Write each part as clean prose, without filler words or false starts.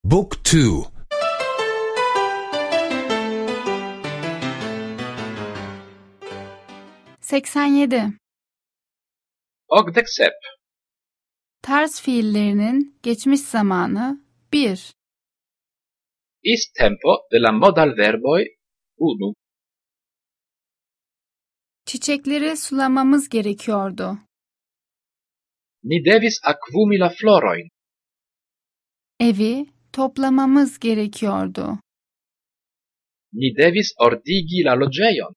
Book 2. 87. Ogdeksep. Ters fiillerinin geçmiş zamanı 1. Ist tempo de la modal verboi 1. Çiçekleri sulamamız gerekiyordu. Ni devis akvumi la floroin. Evi toplamamız gerekiyordu. Ni devis ordigi la loĝejon.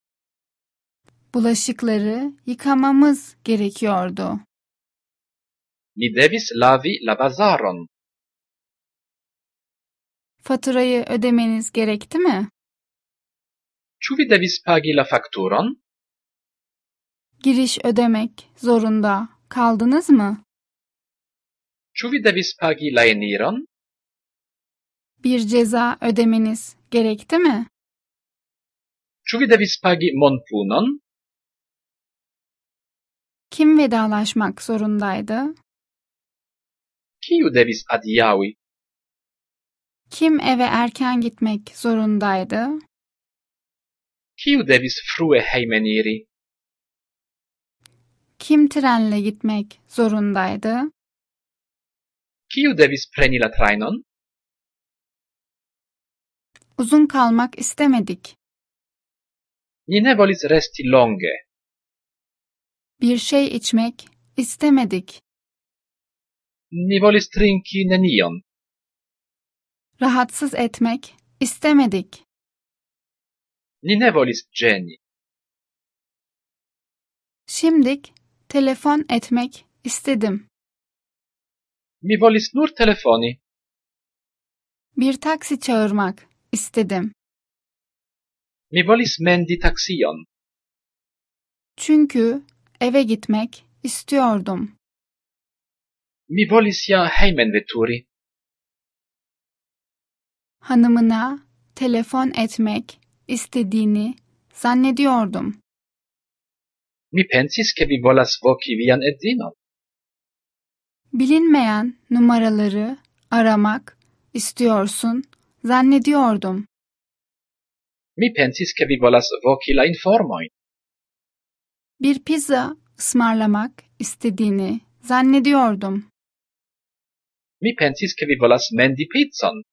Bulaşıkları yıkamamız gerekiyordu. Ni devis lavi la vazaron. Faturayı ödemeniz gerekti mi? Ĉu vi devis pagi la fakturon? Giriş ödemek zorunda kaldınız mı? Ĉu vi devis pagi la eniron? Bir ceza ödemeniz gerekti mi? Ĉu vi devis pagi monpunon? Kim vedalaşmak zorundaydı? Kiu devis adiaŭi? Kim eve erken gitmek zorundaydı? Kiu devis frue hejmeniri? Kim trenle gitmek zorundaydı? Kiu devis preni la trajnon? Uzun kalmak istemedik. Ni ne volis resti longe. Bir şey içmek istemedik. Ni volis trinki nenion. Rahatsız etmek istemedik. Ni ne volis ĝeni. Şimdik telefon etmek istedim. Mi volis nur telefoni. Bir taksi çağırmak istedim. Mi volis mendi taksion. Çünkü eve gitmek istiyordum. Mi volis ja hejmenveturi. Hanımına telefon etmek istediğini zannediyordum. Mi pensis ke vi volas voki vian edzinon. Bilinmeyen numaraları aramak istiyorsun zannediyordum. Mi pensis ke vi volas voki la informojn. Bir pizza ısmarlamak istediğini zannediyordum. Mi pensis ke vi volas mendi pizzon.